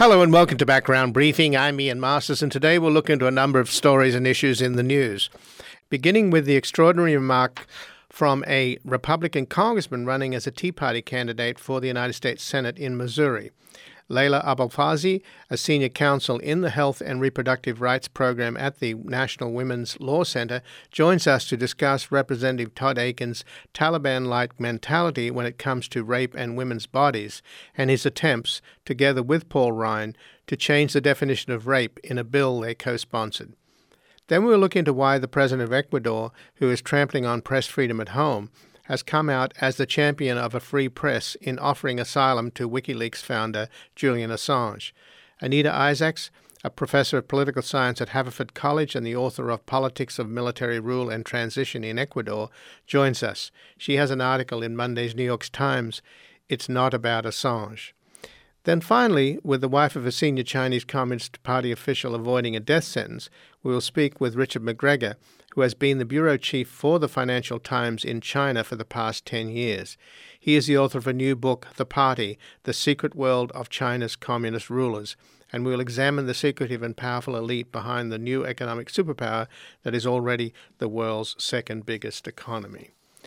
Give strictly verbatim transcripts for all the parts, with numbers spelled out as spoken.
Hello and welcome to Background Briefing. I'm Ian Masters, and today we'll look into a number of stories and issues in the news, beginning with the extraordinary remark from a Republican congressman running as a Tea Party candidate for the United States Senate in Missouri. Layla Abolfazli, a senior counsel in the Health and Reproductive Rights Program at the National Women's Law Center, joins us to discuss Representative Todd Akin's Taliban-like mentality when it comes to rape and women's bodies, and his attempts, together with Paul Ryan, to change the definition of rape in a bill they co-sponsored. Then we'll look into why the president of Ecuador, who is trampling on press freedom at home, has come out as the champion of a free press in offering asylum to WikiLeaks founder Julian Assange. Anita Isaacs, a professor of political science at Haverford College and the author of Politics of Military Rule and Transition in Ecuador, joins us. She has an article in Monday's New York Times, "It's Not About Assange." Then finally, with the wife of a senior Chinese Communist Party official avoiding a death sentence, we will speak with Richard McGregor, who has been the bureau chief for the Financial Times in China for the past ten years. He is the author of a new book, The Party, The Secret World of China's Communist Rulers, and we will examine the secretive and powerful elite behind the new economic superpower that is already the world's second biggest economy.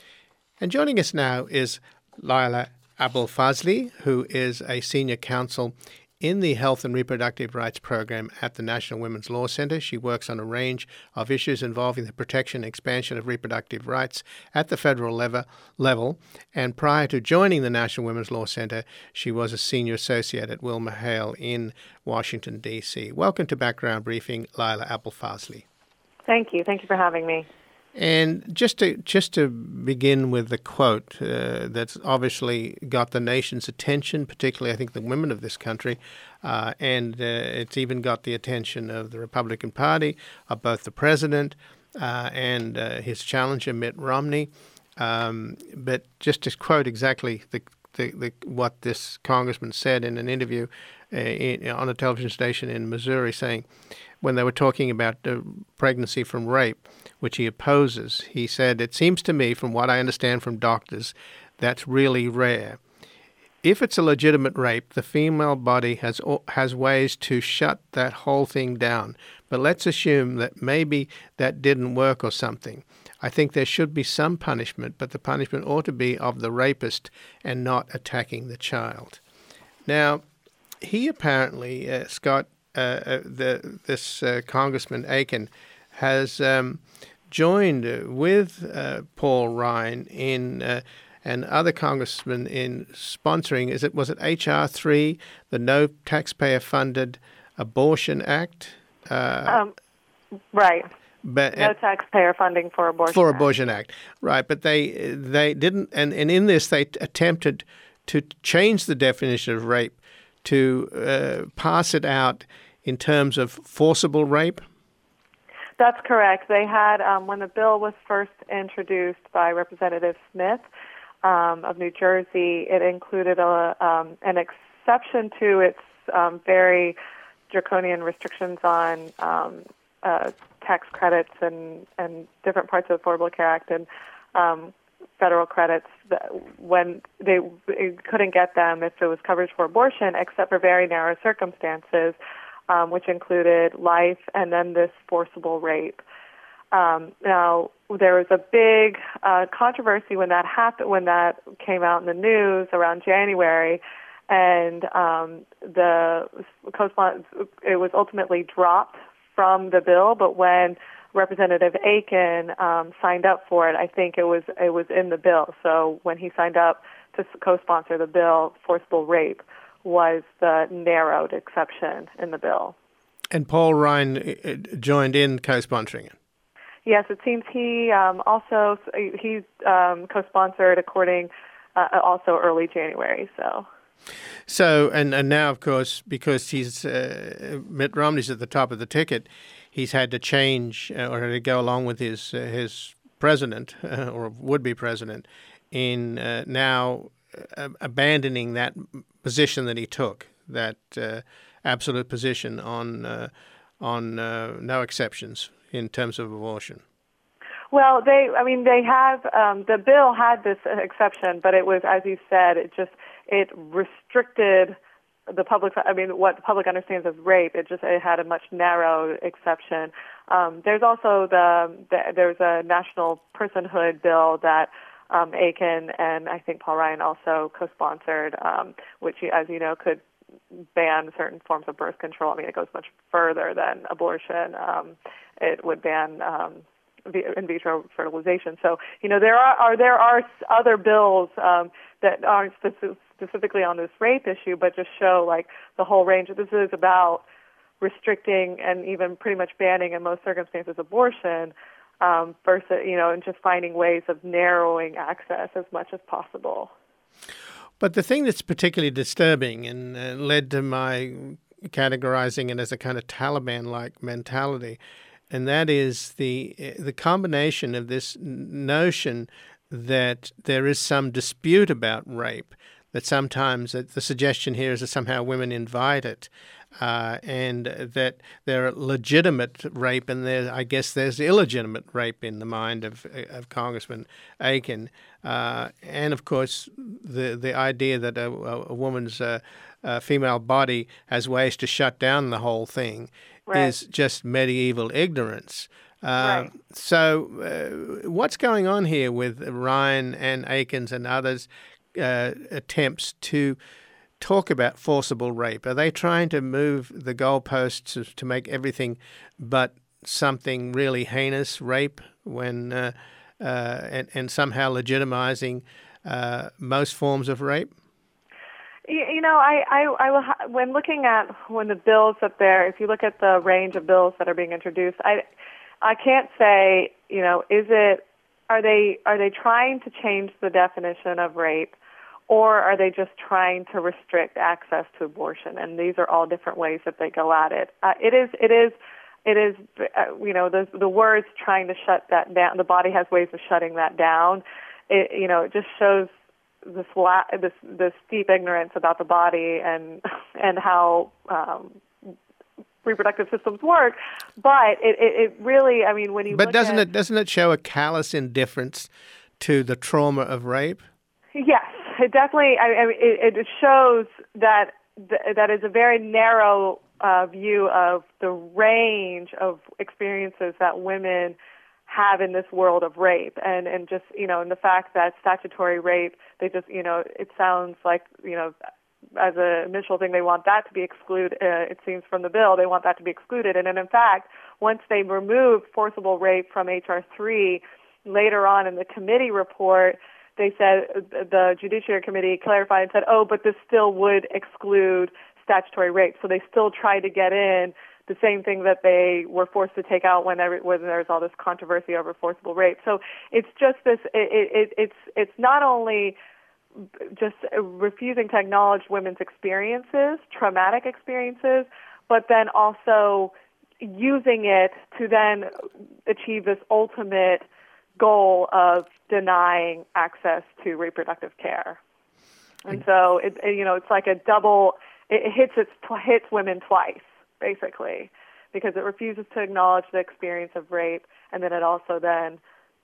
And joining us now is Layla Abolfazli, who is a senior counsel in the Health and Reproductive Rights Program at the National Women's Law Center. She works on a range of issues involving the protection and expansion of reproductive rights at the federal level, level. And prior to joining the National Women's Law Center, she was a senior associate at WilmerHale in Washington, D C Welcome to Background Briefing, Layla Abolfazli. Thank you. Thank you for having me. And just to just to begin with the quote uh, that's obviously got the nation's attention, particularly I think the women of this country, uh, and uh, it's even got the attention of the Republican Party, of both the president uh, and uh, his challenger Mitt Romney. Um, but just to quote exactly the, the, the what this congressman said in an interview uh, in, on a television station in Missouri, saying when they were talking about uh, pregnancy from rape, which he opposes, he said, "It seems to me, from what I understand from doctors, that's really rare. If it's a legitimate rape, the female body has has ways to shut that whole thing down. But let's assume that maybe that didn't work or something. I think there should be some punishment, but the punishment ought to be of the rapist and not attacking the child." Now, he apparently, uh, Scott, uh, uh, the, this uh, Congressman Akin, has um, joined uh, with uh, Paul Ryan in uh, and other congressmen in sponsoring, is it was it H R three, the No Taxpayer-Funded Abortion Act? Uh, um, right. But, no taxpayer funding for abortion. For Act. Abortion Act, right? But they they didn't, and, and in this they t- attempted to change the definition of rape to uh, pass it out in terms of forcible rape. That's correct. They had, um, when the bill was first introduced by Representative Smith um, of New Jersey, it included a, um, an exception to its um, very draconian restrictions on um, uh, tax credits and, and different parts of the Affordable Care Act and um, federal credits that when they, they couldn't get them if it was coverage for abortion, except for very narrow circumstances, Um, which included life and then this forcible rape. Um, now, there was a big uh, controversy when that happened, when that came out in the news around January, and um, the co-sponsor, it was ultimately dropped from the bill. But when Representative Akin um, signed up for it, I think it was it was in the bill. So when he signed up to co-sponsor the bill, forcible rape was the narrowed exception in the bill. And Paul Ryan joined in co-sponsoring it. Yes, it seems he um, also he um, co-sponsored according uh, also early January. So, so and, and now of course because he's uh, Mitt Romney's at the top of the ticket, he's had to change uh, or to go along with his uh, his president uh, or would-be president in uh, now uh, abandoning that position that he took, that uh, absolute position on uh, on uh, no exceptions in terms of abortion. Well, they, I mean, they have, um, the bill had this exception, but it was, as you said, it just, it restricted the public, I mean, what the public understands as rape. It just it had a much narrow exception. Um, there's also the, the there's a national personhood bill that um, Aiken and I think Paul Ryan also co-sponsored, um, which, as you know, could ban certain forms of birth control. I mean, it goes much further than abortion. Um, it would ban um, in vitro fertilization. So, you know, there are, are there are other bills um, that aren't specific, specifically on this rape issue, but just show like the whole range. This is about restricting and even pretty much banning in most circumstances abortion, um, versus, you know, and just finding ways of narrowing access as much as possible. But the thing that's particularly disturbing and uh, led to my categorizing it as a kind of Taliban-like mentality, and that is the the combination of this notion that there is some dispute about rape, that sometimes the suggestion here is that somehow women invite it, uh, and that there are legitimate rape, and there, I guess there's illegitimate rape in the mind of, of Congressman Aiken, uh, and of course the the idea that a, a woman's uh, uh, female body has ways to shut down the whole thing. Right. Is just medieval ignorance. Uh, right. So uh, what's going on here with Ryan and Aikens and others' uh, attempts to talk about forcible rape? Are they trying to move the goalposts to, to make everything but something really heinous, rape, when uh, uh, and, and somehow legitimizing uh, most forms of rape? You know, I, I, I will ha- when looking at when the bills up there, if you look at the range of bills that are being introduced, I, I can't say, you know, is it, are they, are they trying to change the definition of rape, or are they just trying to restrict access to abortion? And these are all different ways that they go at it. Uh, it is, it is, it is, uh, you know, the the words trying to shut that down. The body has ways of shutting that down. It, you know, it just shows this la- this this deep ignorance about the body and and how um, reproductive systems work. But it, it, it really, I mean, when you but look doesn't at, it doesn't it show a callous indifference to the trauma of rape? Yes, it definitely. I, I mean, it, it shows that that is a very narrow uh, view of the range of experiences that women have in this world of rape, and and just, you know, and the fact that statutory rape, they just, you know, it sounds like, you know, as an initial thing they want that to be excluded. Uh, it seems from the bill they want that to be excluded, and then in fact, once they removed forcible rape from H R three, later on in the committee report, they said the Judiciary Committee clarified and said, oh, but this still would exclude statutory rape, so they still tried to get in the same thing that they were forced to take out when, every, when there's all this controversy over forcible rape. So it's just this, it, it, it's it's not only just refusing to acknowledge women's experiences, traumatic experiences, but then also using it to then achieve this ultimate goal of denying access to reproductive care. And so, it, it, you know, it's like a double, it hits, it hits women twice, basically, because it refuses to acknowledge the experience of rape, and then it also then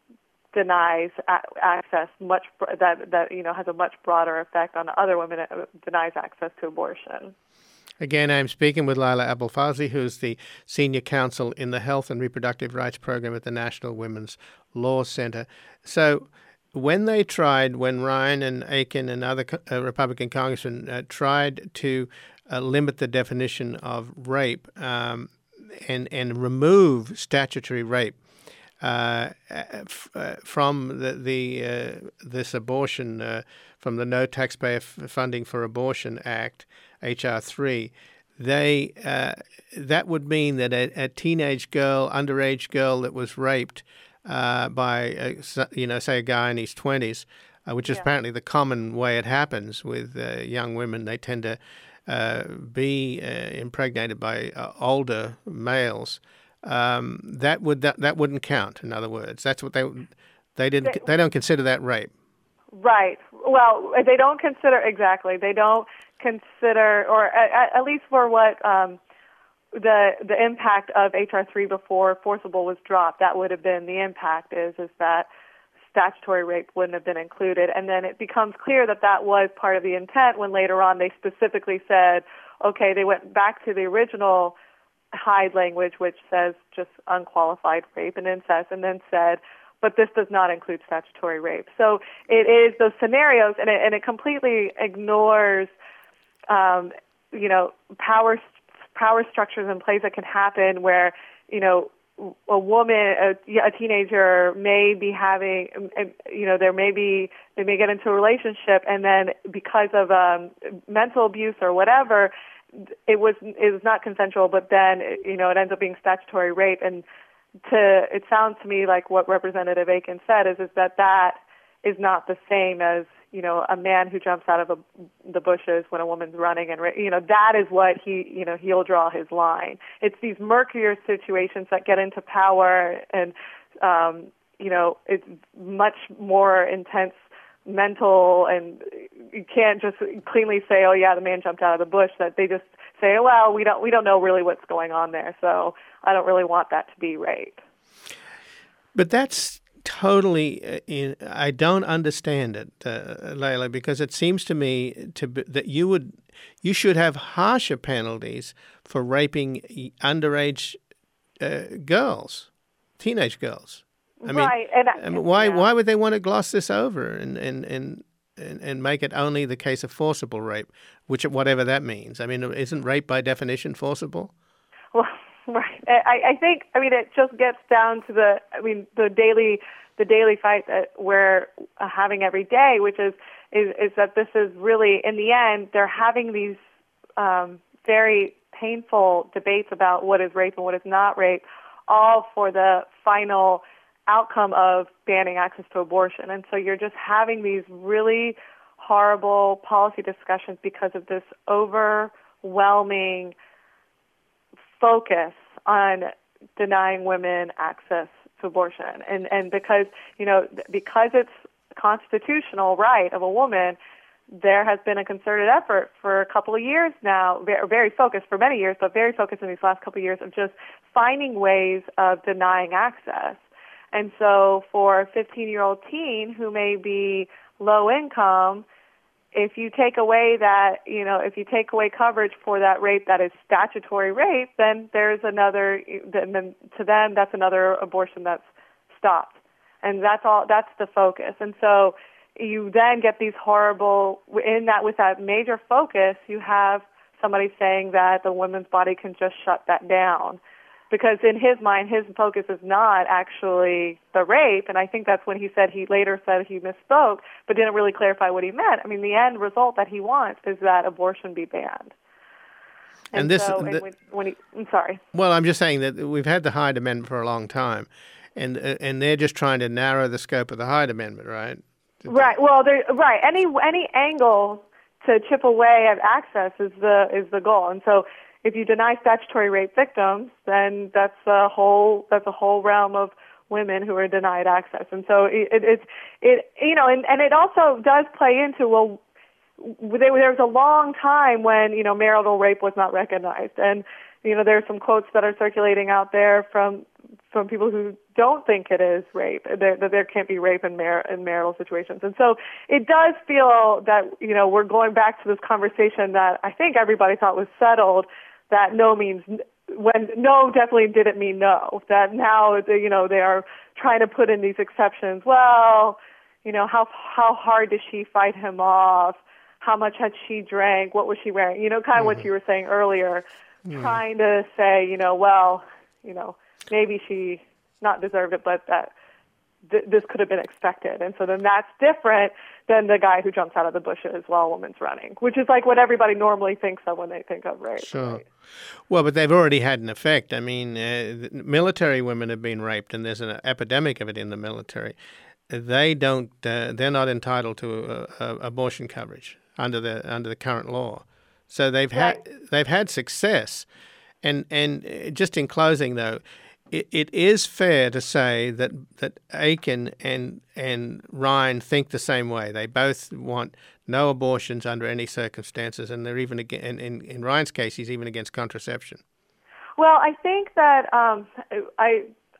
denies a- access much that that you know has a much broader effect on other women. It denies access to abortion. Again, I'm speaking with Laila Abolfazl, who's the Senior Counsel in the Health and Reproductive Rights Program at the National Women's Law Center. So when they tried, when Ryan and Aiken and other uh, Republican congressmen uh, tried to uh, limit the definition of rape um, and, and remove statutory rape uh, f- uh, from the, the uh, this abortion, uh, from the No Taxpayer F- Funding for Abortion Act, H R three, they uh, that would mean that a, a teenage girl, underage girl that was raped uh, by, uh, you know, say a guy in his twenties, uh, which is yeah. apparently the common way it happens with uh, young women. They tend to uh, be uh, impregnated by uh, older males. Um, that would that, that wouldn't count. In other words, that's what they they didn't they, they don't consider that rape. Right. Well, they don't consider exactly. They don't consider, or at, at least for what um, the the impact of H R three before forcible was dropped, that would have been the impact is is that statutory rape wouldn't have been included. And then it becomes clear that that was part of the intent when later on they specifically said, okay, they went back to the original Hyde language, which says just unqualified rape and incest, and then said, but this does not include statutory rape. So it is those scenarios, and it, and it completely ignores, um, you know, power power structures in place that can happen where, you know, a woman, a, a teenager may be having, you know, there may be, they may get into a relationship, and then because of um, mental abuse or whatever, it was it was not consensual, but then, you know, it ends up being statutory rape. And to it sounds to me like what Representative Akin said is is that that is not the same as, you know, a man who jumps out of a, the bushes when a woman's running, and, you know, that is what he, you know, he'll draw his line. It's these murkier situations that get into power, and, um, you know, it's much more intense mental, and you can't just cleanly say, oh yeah, the man jumped out of the bush. That they just say, oh, well, we don't we don't know really what's going on there, so I don't really want that to be rape. But that's totally, uh, in, I don't understand it, uh, Layla, because it seems to me to be, that you would you should have harsher penalties for raping underage uh, girls, teenage girls. I mean, right. and, I mean, why yeah. why would they want to gloss this over and and, and and and make it only the case of forcible rape, which whatever that means? I mean, isn't rape by definition forcible? Well, right. I, I think, I mean, it just gets down to the, I mean, the daily, the daily fight that we're having every day, which is, is, is that this is really, in the end, they're having these um, very painful debates about what is rape and what is not rape, all for the final outcome of banning access to abortion. And so you're just having these really horrible policy discussions because of this overwhelming focus on denying women access to abortion. And and because, you know, because it's a constitutional right of a woman, there has been a concerted effort for a couple of years now, very, very focused for many years, but very focused in these last couple of years of just finding ways of denying access. And so for a fifteen-year-old teen who may be low income, if you take away that, you know, if you take away coverage for that rape that is statutory rape, then there's another, then, then to them that's another abortion that's stopped. And that's all, that's the focus. And so you then get these horrible, in that, with that major focus, you have somebody saying that the woman's body can just shut that down. Because in his mind, his focus is not actually the rape, and I think that's when he said, he later said he misspoke, but didn't really clarify what he meant. I mean, the end result that he wants is that abortion be banned. And, and this, so, the, and when, when he, I'm sorry. Well, I'm just saying that we've had the Hyde Amendment for a long time, and uh, and they're just trying to narrow the scope of the Hyde Amendment, right? Right. Well, there, right. Any any angle to chip away at access is the is the goal, and so. If you deny statutory rape victims, then that's a whole that's a whole realm of women who are denied access. And so it, it, it's it you know, and, and it also does play into, well, there, there was a long time when, you know, marital rape was not recognized, and you know, there's some quotes that are circulating out there from from people who don't think it is rape, that there, there can't be rape in, mar- in marital situations. And so it does feel that, you know, we're going back to this conversation that I think everybody thought was settled, that no means, when no definitely didn't mean no, that now, you know, they are trying to put in these exceptions. Well, you know, how how hard did she fight him off? How much had she drank? What was she wearing? You know, kind of mm-hmm. what you were saying earlier, mm-hmm. trying to say, you know, well, you know, maybe she not deserved it, but that th- this could have been expected. And so then that's different than the guy who jumps out of the bushes while a woman's running, which is like what everybody normally thinks of when they think of rape. Sure. Right? Well, but they've already had an effect. I mean, uh, military women have been raped, and there's an epidemic of it in the military. They don't. Uh, they're not entitled to uh, uh, abortion coverage under the under the current law. So they've right. had they've had success. And and just in closing, though, it, it is fair to say that that Akin and and Ryan think the same way. They both want no abortions under any circumstances, and they're even again, in, in, in Ryan's case, he's even against contraception. Well, I think that um, I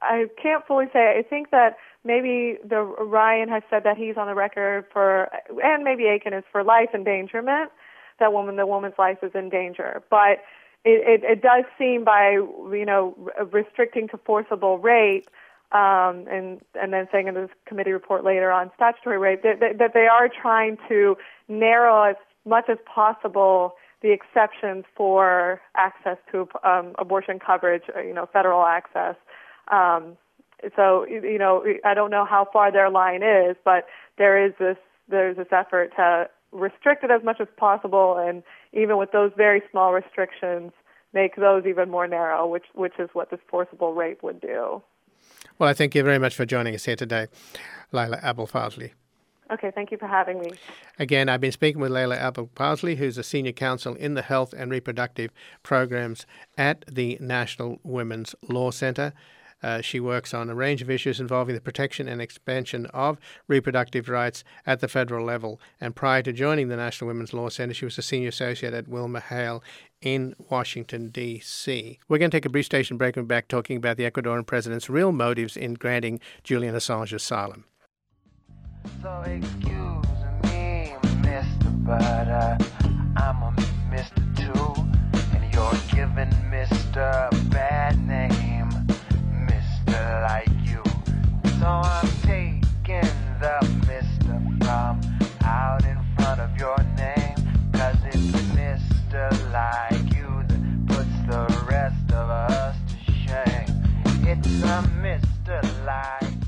I can't fully say. I think that maybe the Ryan has said that he's on the record for, and maybe Akin is for life endangerment. That woman, the woman's life is in danger. But it, it, it does seem by, you know, restricting to forcible rape, um, and and then saying in this committee report later on statutory rape, that, that, that they are trying to narrow as much as possible the exceptions for access to um, abortion coverage, you know, federal access. Um, so, you know, I don't know how far their line is, but there is this there's this effort to restrict it as much as possible, and even with those very small restrictions, make those even more narrow, which which is what this forcible rape would do. Well, I thank you very much for joining us here today, Laila Abel-Fazli. Okay, thank you for having me. Again, I've been speaking with Laila Abel-Fazli, who's a senior counsel in the health and reproductive programs at the National Women's Law Centre. Uh, she works on a range of issues involving the protection and expansion of reproductive rights at the federal level. And prior to joining the National Women's Law Centre, she was a senior associate at WilmerHale in Washington, D C. We're going to take a brief station break and back talking about the Ecuadorian president's real motives in granting Julian Assange asylum. So excuse me, Mister But uh, I'm a Mister Too, and you're giving Mister a bad name, Mister Like you. So I'm taking the Mister from out in front of your name, 'cause it's Mister Like you that puts the rest of us to shame. It's a Mister Like you.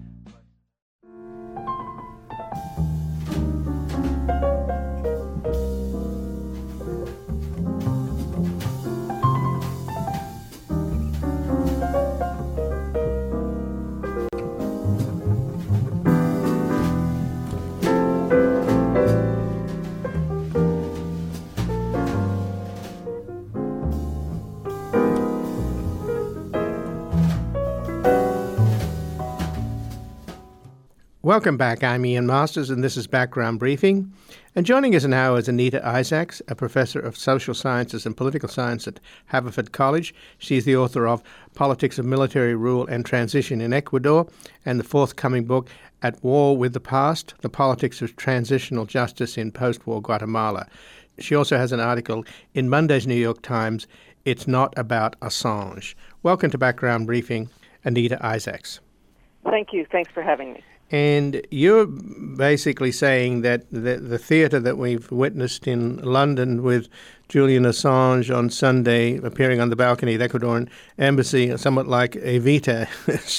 Welcome back. I'm Ian Masters, and this is Background Briefing. And joining us now is Anita Isaacs, a professor of social sciences and political science at Haverford College. She's the author of Politics of Military Rule and Transition in Ecuador and the forthcoming book, At War with the Past, The Politics of Transitional Justice in Post-War Guatemala. She also has an article in Monday's New York Times, It's Not About Assange. Welcome to Background Briefing, Anita Isaacs. Thank you. Thanks for having me. And you're basically saying that the, the theatre that we've witnessed in London with Julian Assange on Sunday appearing on the balcony of the Ecuadorian embassy, somewhat like Evita,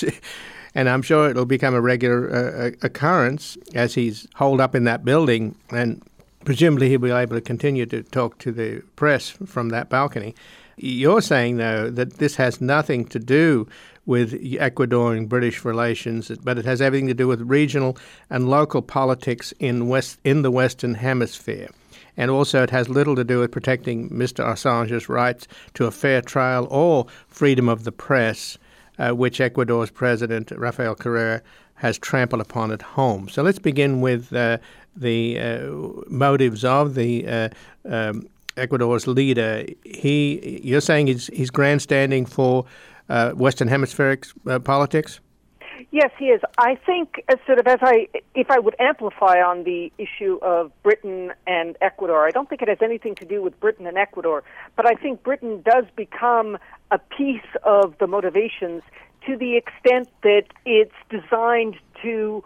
and I'm sure it'll become a regular uh, occurrence as he's holed up in that building, and presumably he'll be able to continue to talk to the press from that balcony. You're saying, though, that this has nothing to do with Ecuadorian-British relations, but it has everything to do with regional and local politics in West in the Western Hemisphere. And also it has little to do with protecting Mister Assange's rights to a fair trial or freedom of the press, uh, which Ecuador's president, Rafael Correa, has trampled upon at home. So let's begin with uh, the uh, motives of the uh, um, Ecuador's leader. He, you're saying he's, he's grandstanding for Uh, Western Hemispheric uh, politics? Yes, he is. I think, uh, sort of, as I, if I would amplify on the issue of Britain and Ecuador, I don't think it has anything to do with Britain and Ecuador, but I think Britain does become a piece of the motivations to the extent that it's designed to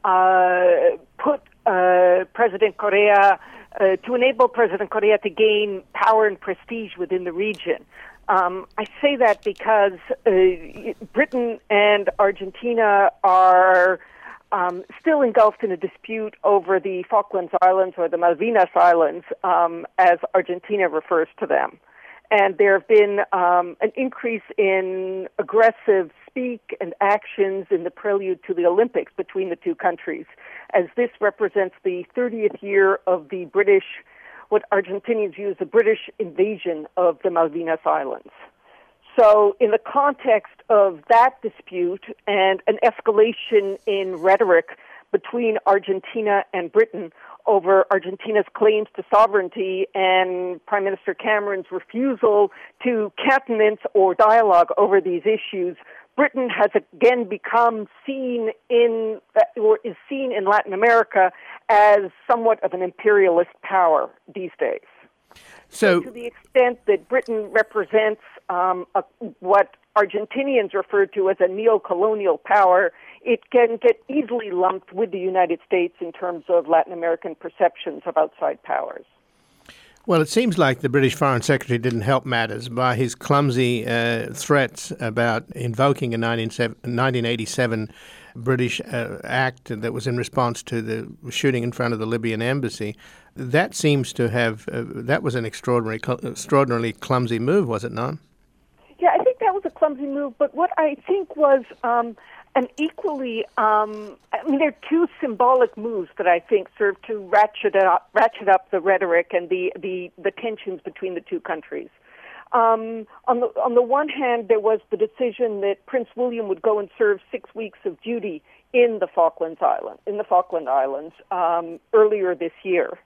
uh, put uh, President Correa, uh, to enable President Correa to gain power and prestige within the region. Um, I say that because uh, Britain and Argentina are um, still engulfed in a dispute over the Falklands Islands, or the Malvinas Islands, um, as Argentina refers to them. And there have been um, an increase in aggressive speak and actions in the prelude to the Olympics between the two countries, as this represents the thirtieth year of the British, what Argentinians view as the British invasion of the Malvinas Islands. So in the context of that dispute and an escalation in rhetoric between Argentina and Britain over Argentina's claims to sovereignty and Prime Minister Cameron's refusal to countenance or dialogue over these issues, Britain has again become seen in, or is seen in Latin America as somewhat of an imperialist power these days. So, so to the extent that Britain represents um, a, what Argentinians refer to as a neo-colonial power, it can get easily lumped with the United States in terms of Latin American perceptions of outside powers. Well, it seems like the British Foreign Secretary didn't help matters by his clumsy uh, threats about invoking a nineteen eighty-seven British uh, act that was in response to the shooting in front of the Libyan embassy. That seems to have, uh, that was an extraordinary, extraordinarily clumsy move, was it not? Yeah, I think that was a clumsy move, but what I think was um, an equally, um, I mean, there are two symbolic moves that I think serve to ratchet up, ratchet up the rhetoric and the, the, the tensions between the two countries. Um, on the on the one hand, there was the decision that Prince William would go and serve six weeks of duty in the Falklands Island, in the Falkland Islands, um, earlier this year.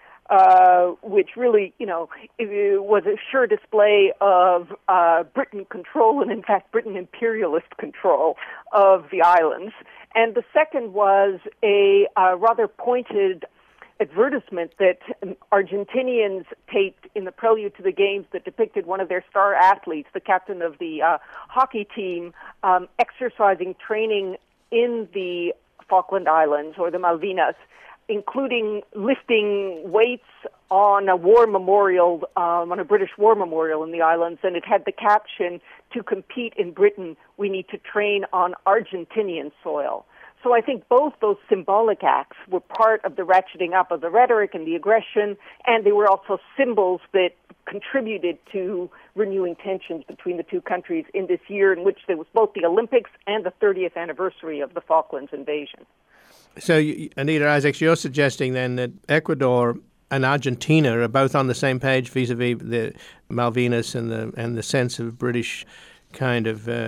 Uh, which really, you know, was a sure display of uh, Britain control and, in fact, Britain imperialist control of the islands. And the second was a uh, rather pointed advertisement that Argentinians taped in the prelude to the games that depicted one of their star athletes, the captain of the uh, hockey team, um, exercising training in the Falkland Islands or the Malvinas, including lifting weights on a war memorial, um, on a British war memorial in the islands, and it had the caption, "To compete in Britain, we need to train on Argentinian soil." So I think both those symbolic acts were part of the ratcheting up of the rhetoric and the aggression, and they were also symbols that contributed to renewing tensions between the two countries in this year in which there was both the Olympics and the thirtieth anniversary of the Falklands invasion. So, Anita Isaacs, you're suggesting then that Ecuador and Argentina are both on the same page vis-a-vis the Malvinas and the and the sense of British kind of, uh,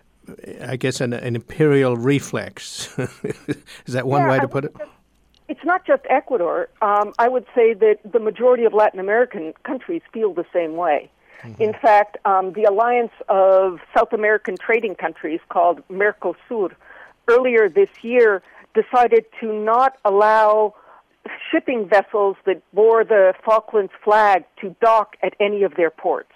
I guess, an, an imperial reflex. Is that one yeah, way to put it? It's not just Ecuador. Um, I would say that the majority of Latin American countries feel the same way. Mm-hmm. In fact, um, the alliance of South American trading countries called Mercosur earlier this year decided to not allow shipping vessels that bore the Falklands flag to dock at any of their ports.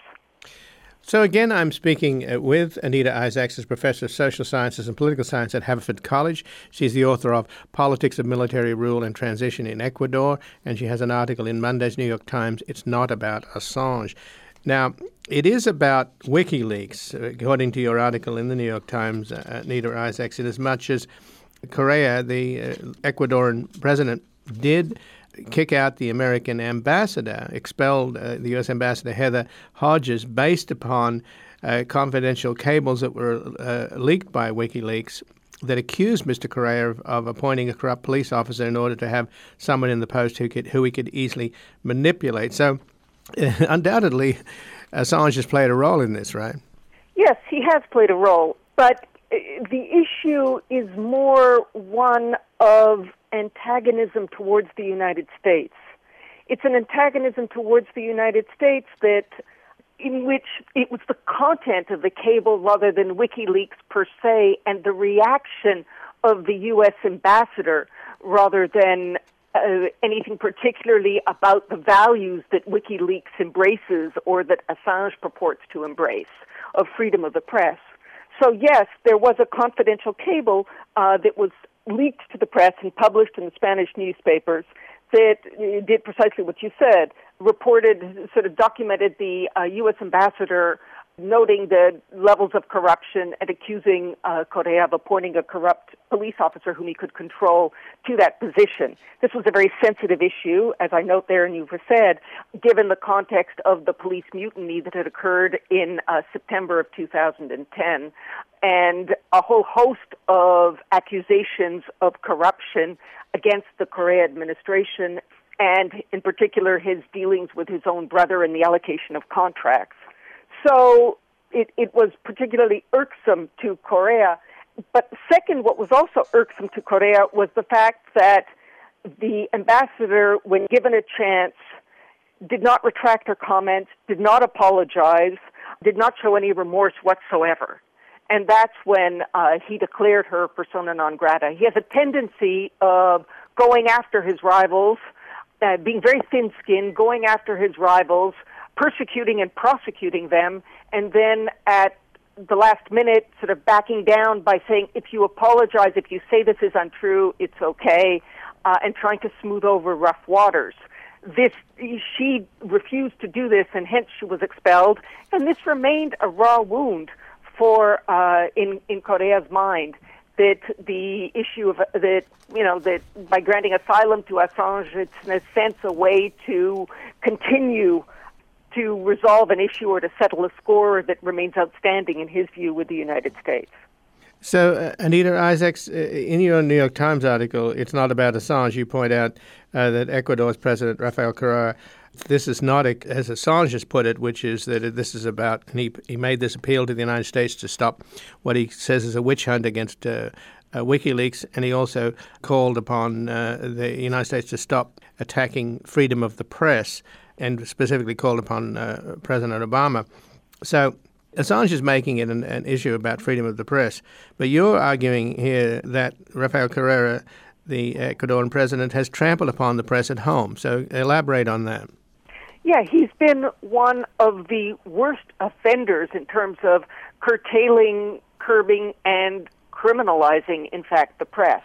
So again, I'm speaking uh, with Anita Isaacs, as Professor of Social Sciences and Political Science at Haverford College. She's the author of Politics of Military Rule and Transition in Ecuador, and she has an article in Monday's New York Times, It's Not About Assange. Now, it is about WikiLeaks, according to your article in the New York Times, uh, Anita Isaacs, in as much as Correa, the uh, Ecuadorian president, did kick out the American ambassador, expelled uh, the U S ambassador Heather Hodges based upon uh, confidential cables that were uh, leaked by WikiLeaks that accused Mister Correa of, of appointing a corrupt police officer in order to have someone in the post who could who he could easily manipulate. So, uh, undoubtedly, Assange has played a role in this, right? Yes, he has played a role, but the issue is more one of antagonism towards the United States. It's an antagonism towards the United States that, in which it was the content of the cable rather than WikiLeaks per se, and the reaction of the U S ambassador rather than uh, anything particularly about the values that WikiLeaks embraces or that Assange purports to embrace of freedom of the press. So yes, there was a confidential cable uh, that was leaked to the press and published in the Spanish newspapers that did precisely what you said, reported, sort of documented the uh, U S ambassador noting the levels of corruption and accusing uh, Correa of appointing a corrupt police officer whom he could control to that position. This was a very sensitive issue, as I note there and you've said, given the context of the police mutiny that had occurred in uh, September of two thousand ten, and a whole host of accusations of corruption against the Correa administration, and in particular his dealings with his own brother in the allocation of contracts. So it, it was particularly irksome to Correa. But second, what was also irksome to Correa was the fact that the ambassador, when given a chance, did not retract her comments, did not apologize, did not show any remorse whatsoever. and that's when uh, he declared her persona non grata. He has a tendency of going after his rivals, uh, being very thin-skinned, going after his rivals, persecuting and prosecuting them, and then at the last minute sort of backing down by saying, if you apologize, if you say this is untrue, it's okay, uh, and trying to smooth over rough waters. This, she refused to do this, and hence she was expelled, and this remained a raw wound for uh, in in Correa's mind, that the issue of that you know that by granting asylum to Assange, it's in a sense a way to continue to resolve an issue or to settle a score that remains outstanding in his view with the United States. So, uh, Anita Isaacs, uh, in your New York Times article, it's not about Assange. You point out uh, that Ecuador's President Rafael Correa, this is not, a, as Assange has put it, which is that this is about, and he, he made this appeal to the United States to stop what he says is a witch hunt against uh, uh, WikiLeaks, and he also called upon uh, the United States to stop attacking freedom of the press, and specifically called upon uh, President Obama. So Assange is making it an, an issue about freedom of the press, but you're arguing here that Rafael Correa, the Ecuadorian president, has trampled upon the press at home. So elaborate on that. Yeah, he's been one of the worst offenders in terms of curtailing, curbing, and criminalizing, in fact, the press.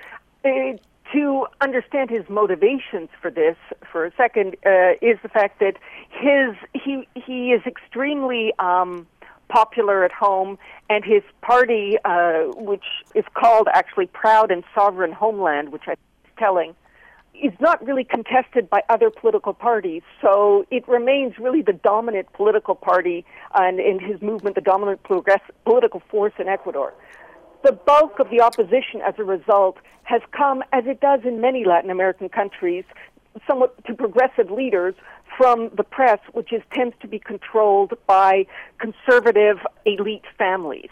Uh, to understand his motivations for this, for a second, uh, is the fact that his he he is extremely um, popular at home, and his party, uh, which is called actually Proud and Sovereign Homeland, which I think is telling, is not really contested by other political parties. So it remains really the dominant political party, and in his movement, the dominant progress, political force in Ecuador. The bulk of the opposition, as a result, has come, as it does in many Latin American countries, somewhat to progressive leaders from the press, which is tends to be controlled by conservative elite families.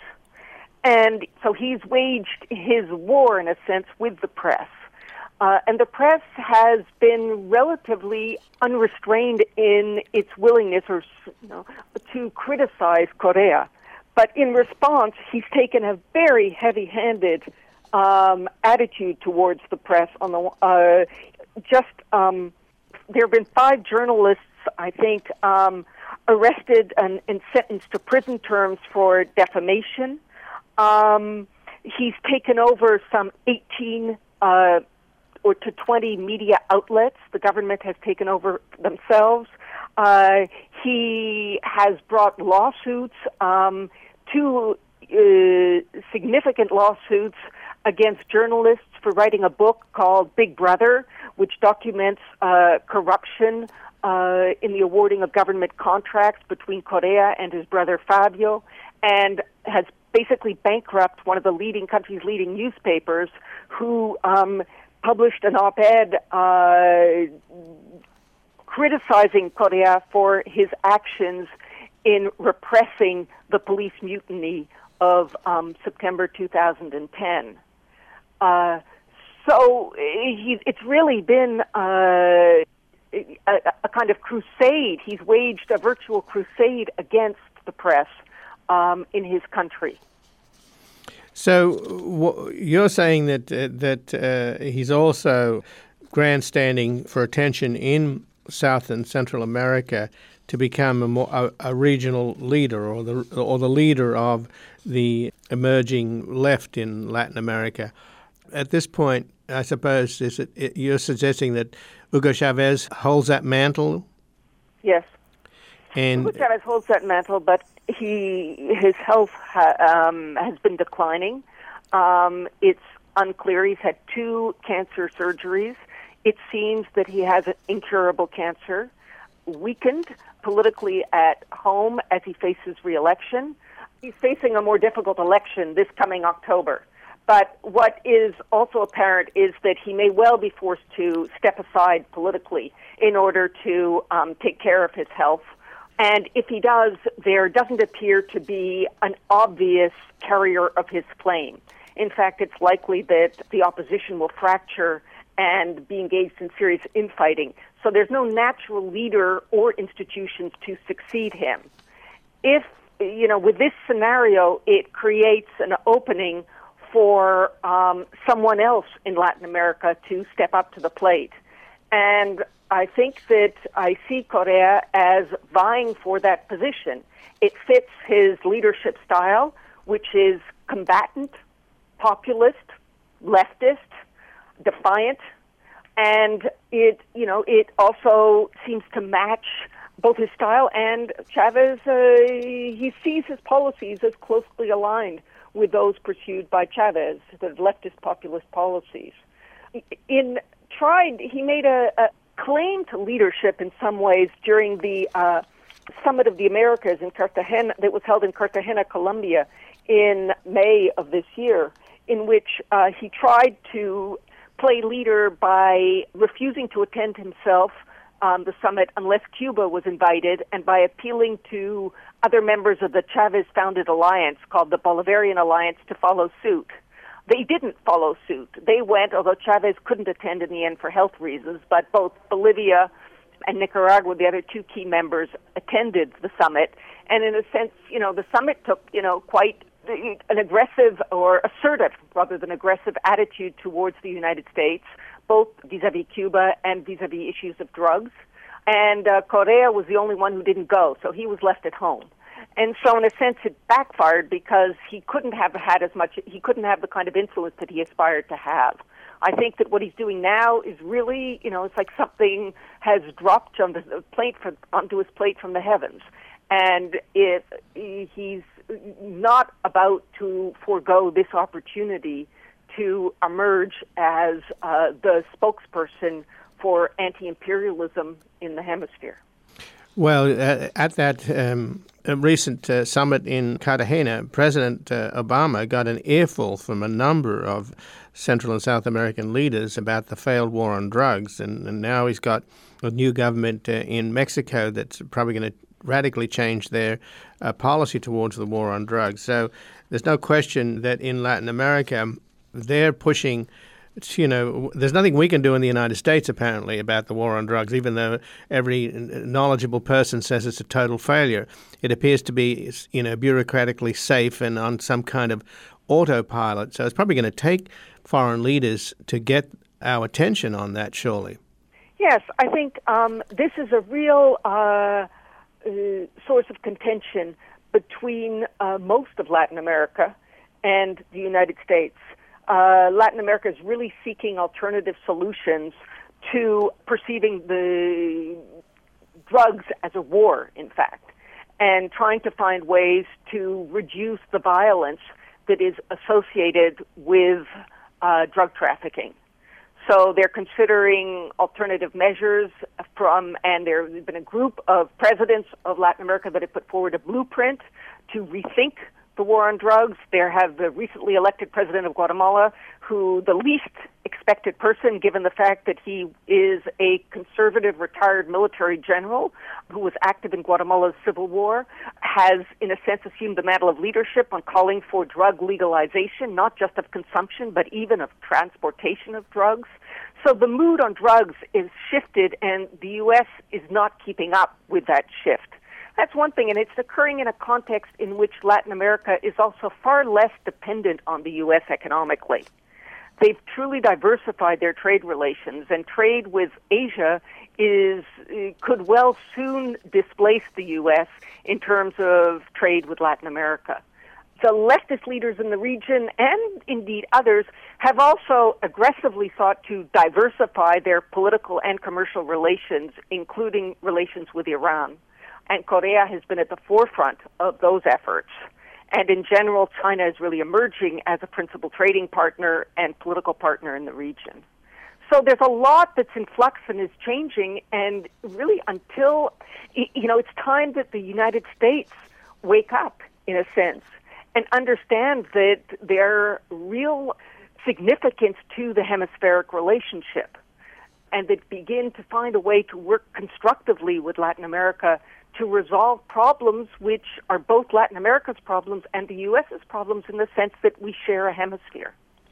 And so he's waged his war, in a sense, with the press. Uh, and the press has been relatively unrestrained in its willingness or, you know, to criticize Correa. But in response, he's taken a very heavy-handed um, attitude towards the press. On the uh, just um, there have been five journalists, I think, um, arrested and, and sentenced to prison terms for defamation. Um, he's taken over some eighteen uh, or to twenty media outlets. The government has taken over themselves. Uh, he has brought lawsuits, um, two uh, significant lawsuits against journalists for writing a book called Big Brother, which documents uh, corruption uh, in the awarding of government contracts between Correa and his brother Fabio, and has basically bankrupted one of the leading country's leading newspapers, who um, published an op-ed uh, criticizing Correa for his actions in repressing the police mutiny of um, September two thousand ten. Uh, so he, it's really been uh, a, a kind of crusade. He's waged a virtual crusade against the press um, in his country. So w- you're saying that uh, that uh, he's also grandstanding for attention in South and Central America to become a, more, a, a regional leader, or the or the leader of the emerging left in Latin America. At this point, I suppose is it, it, you're suggesting that Hugo Chavez holds that mantle? Yes, and Hugo Chavez holds that mantle, but he his health ha, um, has been declining. Um, it's unclear. He's had two cancer surgeries. It seems that he has an incurable cancer, weakened politically at home as he faces re-election. He's facing a more difficult election this coming October. But what is also apparent is that he may well be forced to step aside politically in order to um, take care of his health. And if he does, there doesn't appear to be an obvious carrier of his flame. In fact, it's likely that the opposition will fracture and be engaged in serious infighting. So there's no natural leader or institutions to succeed him. If you know, with this scenario, it creates an opening for um, someone else in Latin America to step up to the plate. And I think that I see Correa as vying for that position. It fits his leadership style, which is combatant, populist, leftist, defiant, and it, you know, it also seems to match both his style and Chavez. Uh, he sees his policies as closely aligned with those pursued by Chavez, the leftist populist policies. In tried, he made a, a claim to leadership in some ways during the uh, Summit of the Americas in Cartagena that was held in Cartagena, Colombia, in May of this year, in which uh, he tried to play leader by refusing to attend himself um, the summit unless Cuba was invited, and by appealing to other members of the Chavez-founded alliance called the Bolivarian Alliance to follow suit. They didn't follow suit. They went, although Chavez couldn't attend in the end for health reasons, but both Bolivia and Nicaragua, the other two key members, attended the summit. And in a sense, you know, the summit took, you know, quite an aggressive or assertive, rather than aggressive, attitude towards the United States, both vis-a-vis Cuba and vis-a-vis issues of drugs. And uh, Correa was the only one who didn't go, so he was left at home. And so in a sense it backfired because he couldn't have had as much, he couldn't have the kind of influence that he aspired to have. I think that what he's doing now is really, you know, it's like something has dropped on the plate from, onto his plate from the heavens. And it, he's not about to forego this opportunity to emerge as uh, the spokesperson for anti-imperialism in the hemisphere. Well, uh, at that um, recent uh, summit in Cartagena, President uh, Obama got an earful from a number of Central and South American leaders about the failed war on drugs. And, and now he's got a new government uh, in Mexico that's probably going to radically change their uh, policy towards the war on drugs. So there's no question that in Latin America, they're pushing, you know, there's nothing we can do in the United States, apparently, about the war on drugs, even though every knowledgeable person says it's a total failure. It appears to be, you know, bureaucratically safe and on some kind of autopilot. So it's probably going to take foreign leaders to get our attention on that, surely. Yes, I think um, this is a real uh, uh, source of contention between uh, most of Latin America and the United States. Uh, Latin America is really seeking alternative solutions to perceiving the drugs as a war, in fact, and trying to find ways to reduce the violence that is associated with uh, drug trafficking. So they're considering alternative measures from, and there's been a group of presidents of Latin America that have put forward a blueprint to rethink the war on drugs. There have the recently elected president of Guatemala, who the least expected person, given the fact that he is a conservative retired military general who was active in Guatemala's civil war, has in a sense assumed the mantle of leadership on calling for drug legalization, not just of consumption, but even of transportation of drugs. So the mood on drugs is shifted, and the U S is not keeping up with that shift. That's one thing, and it's occurring in a context in which Latin America is also far less dependent on the U S economically. They've truly diversified their trade relations, and trade with Asia is could well soon displace the U S in terms of trade with Latin America. The leftist leaders in the region, and indeed others, have also aggressively sought to diversify their political and commercial relations, including relations with Iran. And Correa has been at the forefront of those efforts. And in general, China is really emerging as a principal trading partner and political partner in the region. So there's a lot that's in flux and is changing, and really until, you know, it's time that the United States wake up, in a sense, and understand that there's real significance to the hemispheric relationship, and that begin to find a way to work constructively with Latin America to resolve problems which are both Latin America's problems and the U S's problems, in the sense that we share a hemisphere.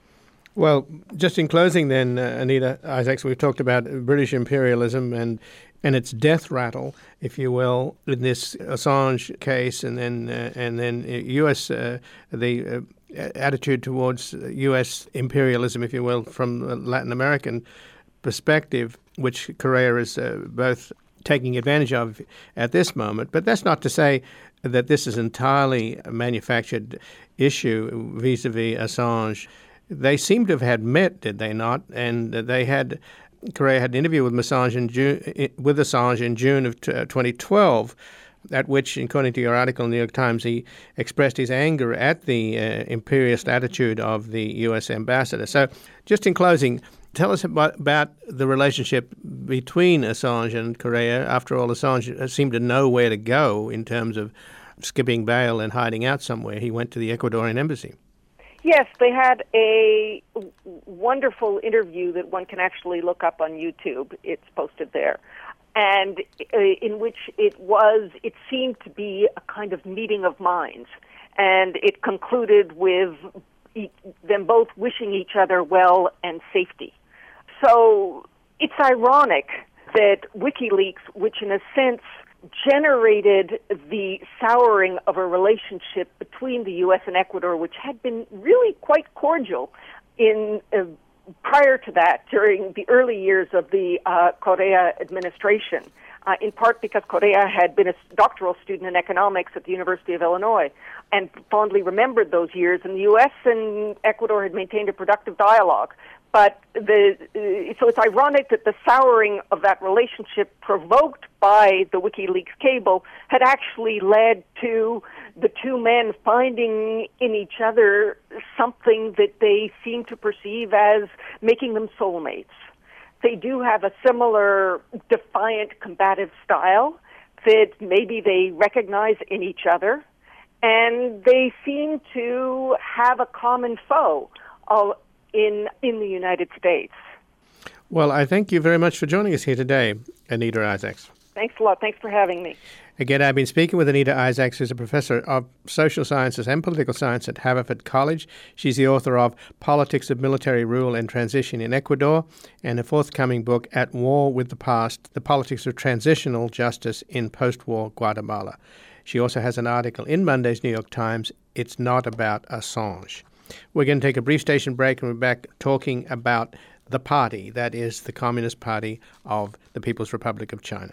Well, just in closing then, uh, Anita Isaacs, we've talked about British imperialism and and its death rattle, if you will, in this Assange case, and then uh, and then U S uh, the uh, attitude towards U S imperialism, if you will, from a Latin American perspective, which Correa is uh, both taking advantage of at this moment. But that's not to say that this is entirely a manufactured issue vis-a-vis Assange. They seem to have had met, did they not? And they had, Correa had an interview with Assange in June, with Assange in June of twenty twelve, at which, according to your article in the New York Times, he expressed his anger at the uh, imperialist attitude of the U S ambassador. So, just in closing, tell us about, about the relationship between Assange and Correa. After all, Assange seemed to know where to go in terms of skipping bail and hiding out somewhere. He went to the Ecuadorian embassy. Yes, they had a w- wonderful interview that one can actually look up on YouTube. It's posted there. And uh, in which it was, it seemed to be a kind of meeting of minds. And it concluded with e- them both wishing each other well and safety. So it's ironic that WikiLeaks, which in a sense generated the souring of a relationship between the U S and Ecuador, which had been really quite cordial in uh, prior to that, during the early years of the uh, Correa administration, uh, in part because Correa had been a doctoral student in economics at the University of Illinois and fondly remembered those years, and the U S and Ecuador had maintained a productive dialogue. But the uh, so it's ironic that the souring of that relationship provoked by the WikiLeaks cable had actually led to the two men finding in each other something that they seem to perceive as making them soulmates. They do have a similar defiant, combative style that maybe they recognize in each other, and they seem to have a common foe uh, in in the United States. Well, I thank you very much for joining us here today, Anita Isaacs. Thanks a lot. Thanks for having me. Again, I've been speaking with Anita Isaacs, who's a professor of social sciences and political science at Haverford College. She's the author of Politics of Military Rule and Transition in Ecuador and a forthcoming book, At War with the Past, The Politics of Transitional Justice in Post-War Guatemala. She also has an article in Monday's New York Times, It's Not About Assange. We're going to take a brief station break, and we're back talking about the party, that is the Communist Party of the People's Republic of China.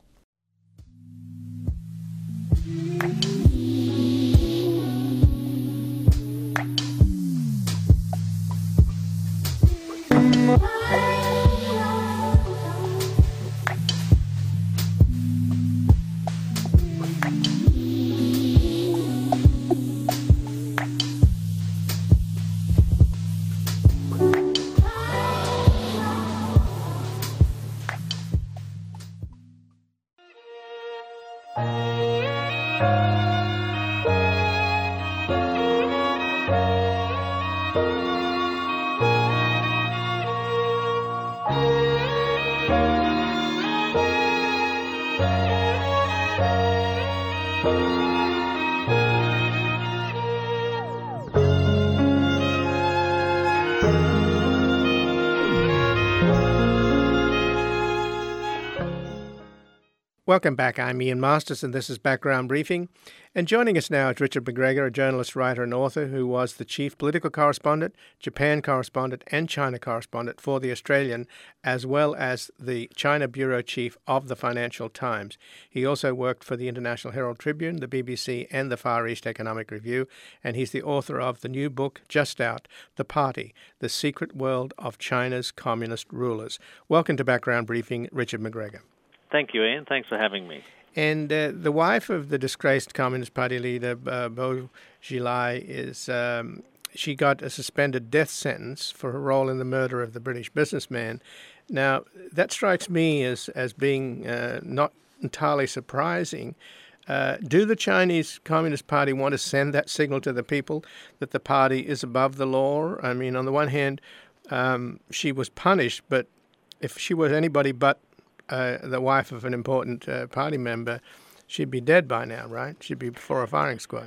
Welcome back. I'm Ian Masters, and this is Background Briefing. And joining us now is Richard McGregor, a journalist, writer, and author who was the chief political correspondent, Japan correspondent, and China correspondent for The Australian, as well as the China bureau chief of the Financial Times. He also worked for the International Herald Tribune, the B B C, and the Far East Economic Review, and he's the author of the new book, just out, The Party, The Secret World of China's Communist Rulers. Welcome to Background Briefing, Richard McGregor. Thank you, Ian. Thanks for having me. And uh, the wife of the disgraced Communist Party leader, uh, Bo Xilai, is um, she got a suspended death sentence for her role in the murder of the British businessman. Now, that strikes me as, as being uh, not entirely surprising. Uh, do the Chinese Communist Party want to send that signal to the people that the party is above the law? I mean, on the one hand, um, she was punished, but if she was anybody but Uh, the wife of an important uh, party member, she'd be dead by now, right? She'd be before a firing squad.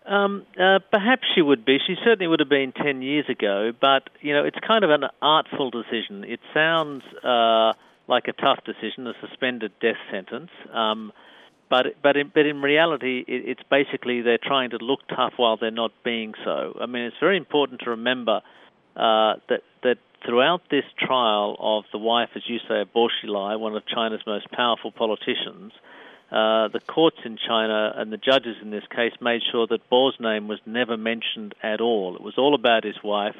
Um, uh, perhaps she would be. She certainly would have been ten years ago, but, you know, it's kind of an artful decision. It sounds uh, like a tough decision, a suspended death sentence, um, but but in, but in reality, it, it's basically they're trying to look tough while they're not being so. I mean, it's very important to remember uh, that that throughout this trial of the wife, as you say, of Bo Xilai, one of China's most powerful politicians, Uh, the courts in China and the judges in this case made sure that Bo's name was never mentioned at all. It was all about his wife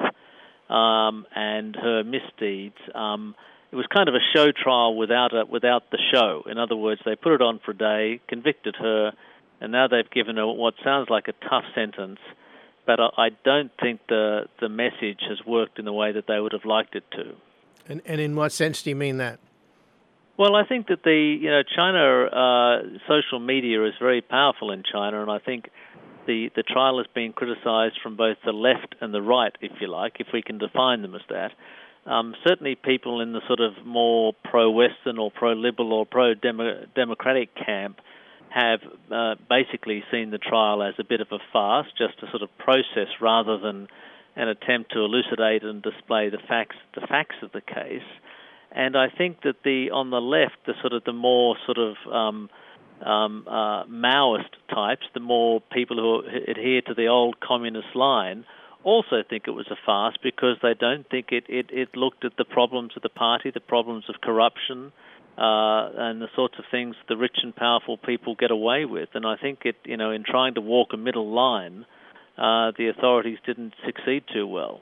um, and her misdeeds. Um, it was kind of a show trial without a, without the show. In other words, they put it on for a day, convicted her, and now they've given her what sounds like a tough sentence. But I, I don't think the the message has worked in the way that they would have liked it to. And, and in what sense do you mean that? Well, I think that the you know China uh, social media is very powerful in China, and I think the the trial has been criticised from both the left and the right, if you like, if we can define them as that. Um, certainly, people in the sort of more pro-Western or pro-liberal or pro-democratic camp have uh, basically seen the trial as a bit of a farce, just a sort of process rather than an attempt to elucidate and display the facts the facts of the case. And I think that the on the left, the sort of the more sort of um, um, uh, Maoist types, the more people who adhere to the old communist line, also think it was a farce because they don't think it, it, it looked at the problems of the party, the problems of corruption, uh, and the sorts of things the rich and powerful people get away with. And I think it, you know, in trying to walk a middle line, uh, the authorities didn't succeed too well.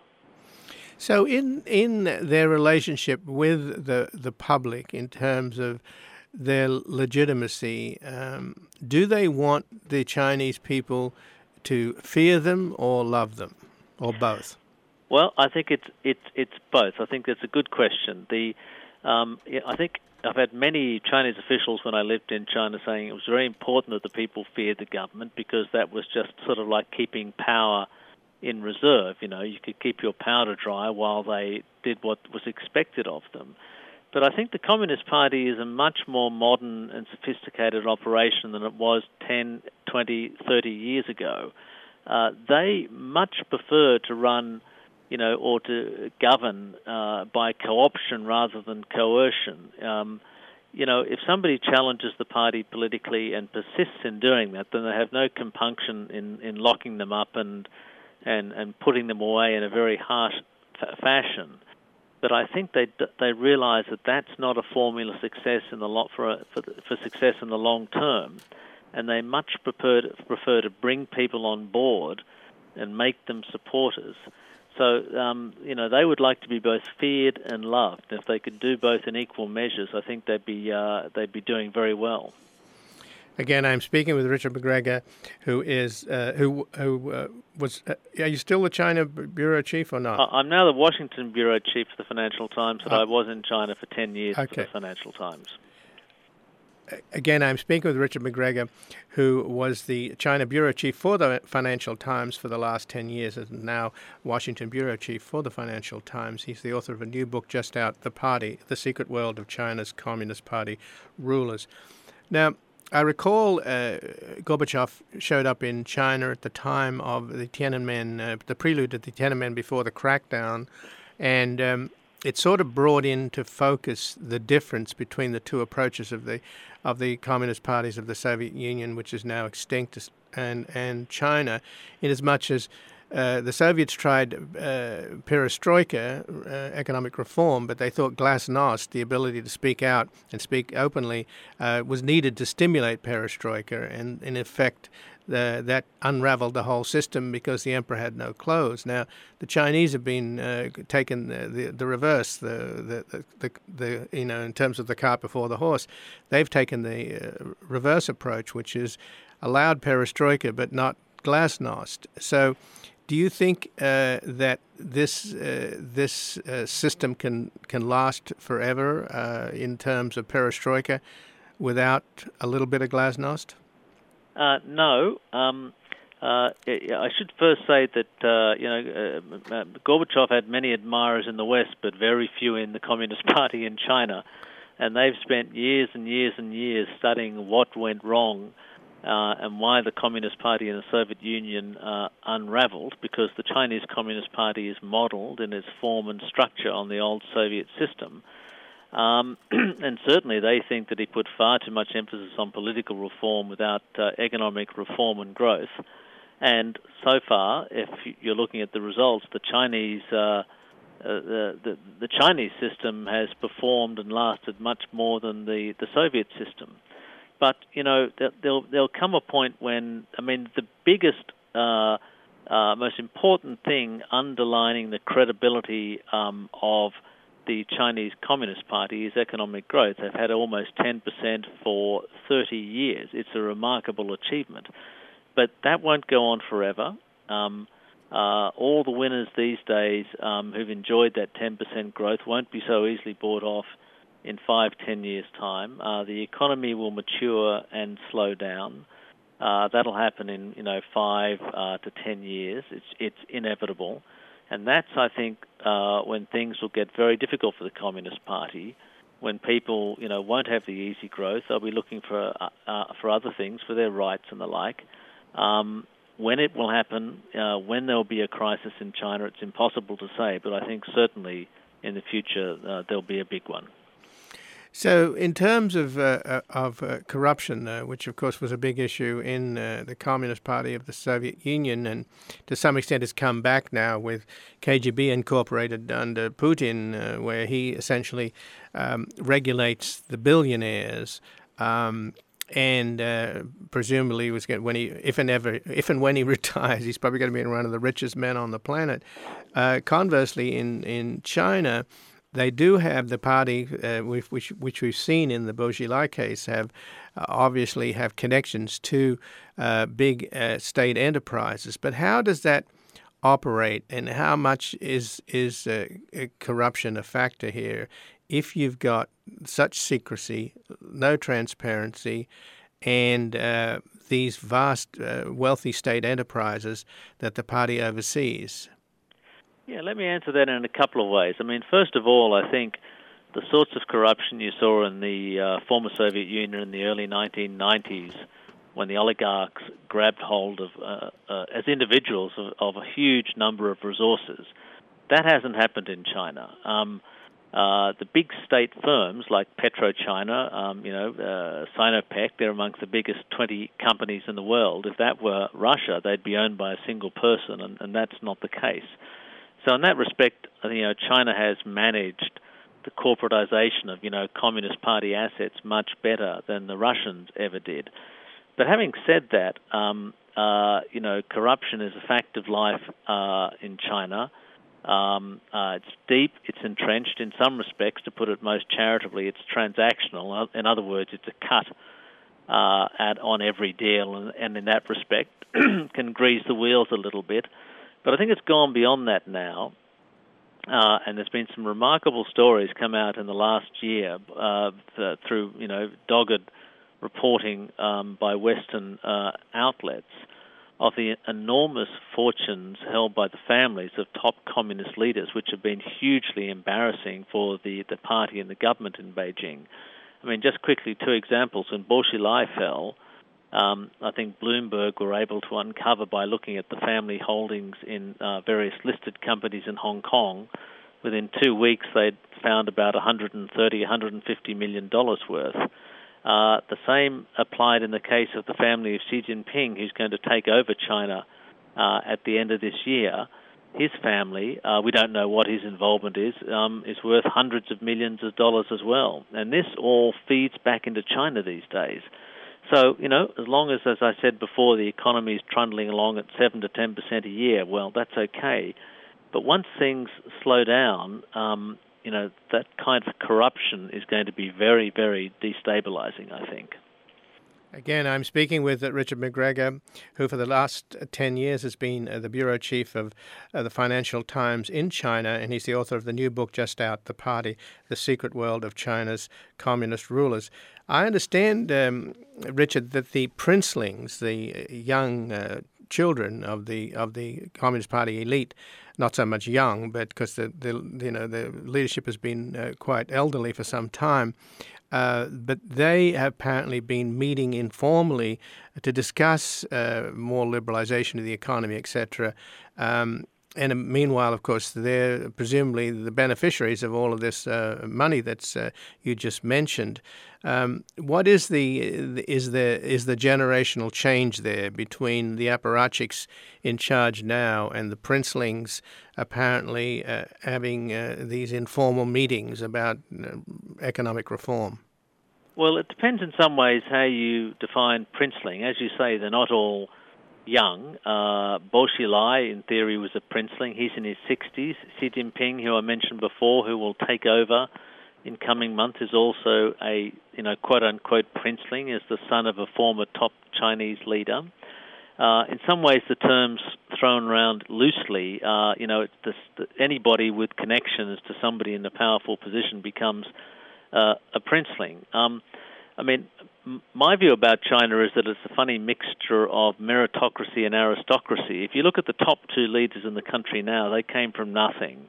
So in in their relationship with the, the public in terms of their legitimacy, um, do they want the Chinese people to fear them or love them, or both? Well, I think it's it's it's both. I think that's a good question. The um, I think I've had many Chinese officials when I lived in China saying it was very important that the people feared the government because that was just sort of like keeping power in reserve. You know, you could keep your powder dry while they did what was expected of them. But I think the Communist Party is a much more modern and sophisticated operation than it was ten, twenty, thirty years ago. Uh, they much prefer to run, you know, or to govern uh, by co-option rather than coercion. Um, you know, if somebody challenges the party politically and persists in doing that, then they have no compunction in, in locking them up and and, and putting them away in a very harsh f- fashion. But I think they they realise that that's not a formula success in the lot for, a, for for success in the long term, and they much prefer to, prefer to bring people on board and make them supporters. So um, you know they would like to be both feared and loved. If they could do both in equal measures, I think they'd be uh, they'd be doing very well. Again, I'm speaking with Richard McGregor, who is uh, who who uh, was. Uh, are you still the China bureau chief or not? I'm now the Washington bureau chief for the Financial Times, but oh. I was in China for ten years okay. for the Financial Times. Again, I'm speaking with Richard McGregor, who was the China bureau chief for the Financial Times for the last ten years, and now Washington bureau chief for the Financial Times. He's the author of a new book just out, The Party: The Secret World of China's Communist Party Rulers. Now, I recall uh, Gorbachev showed up in China at the time of the Tiananmen, uh, the prelude to the Tiananmen before the crackdown, and um, it sort of brought into focus the difference between the two approaches of the of the communist parties of the Soviet Union, which is now extinct, and and China, in as much as Uh, the Soviets tried uh, perestroika, uh, economic reform, but they thought glasnost, the ability to speak out and speak openly, uh, was needed to stimulate perestroika. And in effect, the, that unraveled the whole system because the emperor had no clothes. Now, the Chinese have been uh, taken the, the, the reverse, the, the, the, the, the, you know, in terms of the cart before the horse. They've taken the uh, reverse approach, which is allowed perestroika but not glasnost. So, do you think uh, that this uh, this uh, system can can last forever uh, in terms of perestroika without a little bit of glasnost? Uh, no. Um, uh, I should first say that uh, you know uh, Gorbachev had many admirers in the West, but very few in the Communist Party in China, and they've spent years and years and years studying what went wrong uh, and why the Communist Party in the Soviet Union uh, unraveled, because the Chinese Communist Party is modeled in its form and structure on the old Soviet system. Um, and certainly they think that he put far too much emphasis on political reform without uh, economic reform and growth. And so far, if you're looking at the results, the Chinese uh, uh, the, the the Chinese system has performed and lasted much more than the, the Soviet system. But you know, there'll there'll come a point when, I mean, the biggest, uh, uh, most important thing underlining the credibility um, of the Chinese Communist Party is economic growth. They've had almost ten percent for thirty years. It's a remarkable achievement. But that won't go on forever. Um, uh, all the winners these days um, who've enjoyed that ten percent growth won't be so easily bought off in five, ten years' time. Uh, the economy will mature and slow down. Uh, that'll happen in, you know, five uh, to ten years. It's it's inevitable. And that's, I think, uh, when things will get very difficult for the Communist Party, when people, you know, won't have the easy growth. They'll be looking for uh, uh, for other things, for their rights and the like. Um, when it will happen, uh, when there will be a crisis in China, it's impossible to say, but I think certainly in the future uh, there'll be a big one. So in terms of uh, of uh, corruption, uh, which of course was a big issue in uh, the Communist Party of the Soviet Union, and to some extent has come back now with K G B incorporated under Putin, uh, where he essentially um, regulates the billionaires, um, and uh, presumably was going, when he, if and ever, if and when he retires, he's probably going to be one of the richest men on the planet. Uh, conversely, in in China, they do have the party, uh, which, which which we've seen in the Bo Xilai case, have uh, obviously have connections to uh, big uh, state enterprises. But how does that operate, and how much is is uh, corruption a factor here? If you've got such secrecy, no transparency, and uh, these vast, uh, wealthy state enterprises that the party oversees. Yeah, let me answer that in a couple of ways. I mean, first of all, I think the sorts of corruption you saw in the uh, former Soviet Union in the early nineteen nineties, when the oligarchs grabbed hold of, uh, uh, as individuals, of, of a huge number of resources, that hasn't happened in China. Um, uh, the big state firms like PetroChina, um, you know, uh, Sinopec, they're amongst the biggest twenty companies in the world. If that were Russia, they'd be owned by a single person, and, and that's not the case. So in that respect, you know, China has managed the corporatization of, you know, Communist Party assets much better than the Russians ever did. But having said that, um, uh, you know, corruption is a fact of life uh, in China. Um, uh, it's deep, it's entrenched in some respects. To put it most charitably, it's transactional. In other words, it's a cut uh, at on every deal, and, and in that respect can grease the wheels a little bit. But I think it's gone beyond that now, uh, and there's been some remarkable stories come out in the last year uh, through, you know, dogged reporting um, by Western uh, outlets of the enormous fortunes held by the families of top communist leaders, which have been hugely embarrassing for the, the party and the government in Beijing. I mean, just quickly, two examples. When Bo Xilai fell, Um, I think Bloomberg were able to uncover, by looking at the family holdings in uh, various listed companies in Hong Kong, within two weeks they'd found about one hundred thirty, one hundred fifty million dollars worth. Uh, the same applied in the case of the family of Xi Jinping, who's going to take over China uh, at the end of this year. His family, uh, we don't know what his involvement is, um, is worth hundreds of millions of dollars as well. And this all feeds back into China these days. So, you know, as long as, as I said before, the economy is trundling along at seven to ten percent a year, well, that's okay. But once things slow down, um, you know, that kind of corruption is going to be very, very destabilizing, I think. Again, I'm speaking with Richard McGregor, who for the last ten years has been uh, the bureau chief of uh, the Financial Times in China, and he's the author of the new book just out, The Party, The Secret World of China's Communist Rulers. I understand, um, Richard, that the princelings, the young uh, children of the of the Communist Party elite, not so much young, but because the, the you know the leadership has been uh, quite elderly for some time, uh, but they have apparently been meeting informally to discuss uh, more liberalization of the economy, et cetera. Um, and uh, meanwhile, of course, they're presumably the beneficiaries of all of this uh, money that's uh, you just mentioned. Um, what is the is the is the generational change there between the apparatchiks in charge now and the princelings apparently uh, having uh, these informal meetings about uh, economic reform? Well, it depends in some ways how you define princeling. As you say, they're not all young. Uh, Bo Xilai, in theory, was a princeling. He's in his sixties. Xi Jinping, who I mentioned before, who will take over in coming months, is also a, you know, quote-unquote princeling, is the son of a former top Chinese leader. Uh, in some ways, the term's thrown around loosely. Uh, you know, it's this, anybody with connections to somebody in a powerful position becomes uh, a princeling. Um, I mean, m- my view about China is that it's a funny mixture of meritocracy and aristocracy. If you look at the top two leaders in the country now, they came from nothing.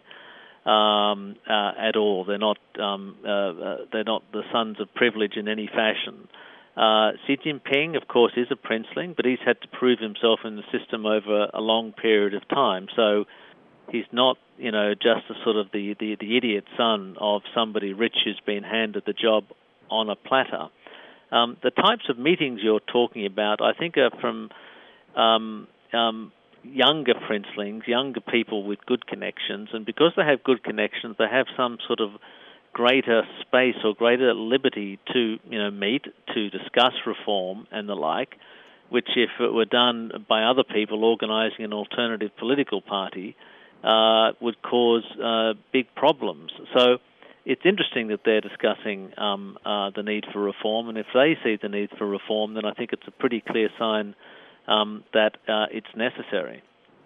Um, uh, at all. They're not. Um, uh, uh, they're not the sons of privilege in any fashion. Uh, Xi Jinping, of course, is a princeling, but he's had to prove himself in the system over a long period of time. So he's not, you know, just a sort of the, the, the idiot son of somebody rich who's been handed the job on a platter. Um, the types of meetings you're talking about, I think, are from Um, um, younger princelings, younger people with good connections, and because they have good connections, they have some sort of greater space or greater liberty to, you know, meet, to discuss reform and the like, which if it were done by other people organising an alternative political party, uh, would cause uh, big problems. So it's interesting that they're discussing um, uh, the need for reform, and if they see the need for reform, then I think it's a pretty clear sign Um, that uh, it's necessary.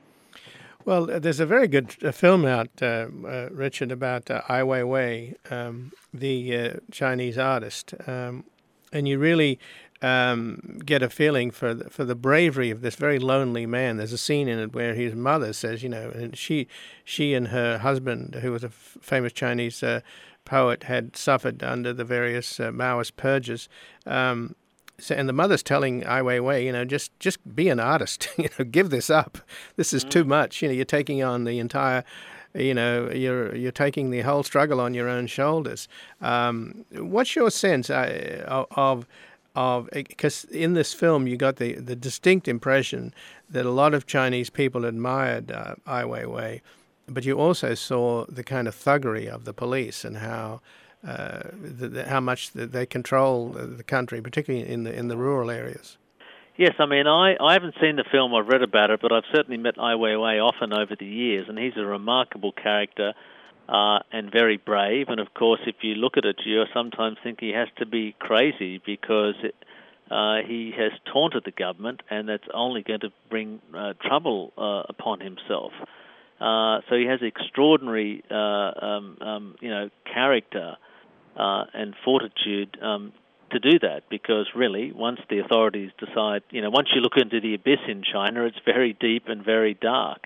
Well, there's a very good uh, film out, uh, uh, Richard, about uh, Ai Weiwei, um, the uh, Chinese artist, um, and you really um, get a feeling for the, for the bravery of this very lonely man. There's a scene in it where his mother says, you know, and she she and her husband, who was a f- famous Chinese uh, poet, had suffered under the various uh, Maoist purges. Um, So, and the mother's telling Ai Weiwei, you know, just just be an artist. You know, give this up. This is mm. too much. You know, you're taking on the entire, you know, you're you're taking the whole struggle on your own shoulders. Um, what's your sense uh, of of because in this film you got the the distinct impression that a lot of Chinese people admired uh, Ai Weiwei, but you also saw the kind of thuggery of the police and how. Uh, the, the, how much they control the country, particularly in the in the rural areas. Yes, I mean, I, I haven't seen the film, I've read about it, but I've certainly met Ai Weiwei often over the years, and he's a remarkable character uh, and very brave. And of course, if you look at it, you sometimes think he has to be crazy because it, uh, he has taunted the government, and that's only going to bring uh, trouble uh, upon himself. Uh, so he has extraordinary, uh, um, um, you know, character. Uh, and fortitude um, to do that, because really, once the authorities decide, you know, once you look into the abyss in China, it's very deep and very dark,